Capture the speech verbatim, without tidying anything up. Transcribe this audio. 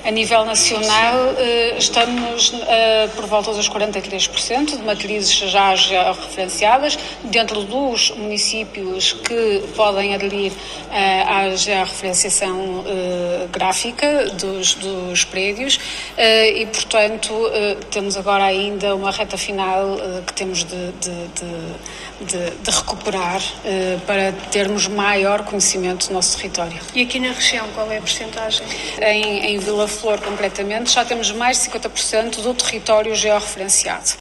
A nível nacional, estamos por volta dos quarenta e três por cento de matrizes já georreferenciadas, dentro dos municípios que podem aderir à georreferenciação gráfica dos, dos prédios e, portanto, temos agora ainda uma reta final que temos de, de, de, de, de recuperar para termos maior conhecimento do nosso território. E aqui na região, qual é a percentagem? Em, em Vila Flor, concretamente, já temos mais de cinquenta por cento do território georreferenciado.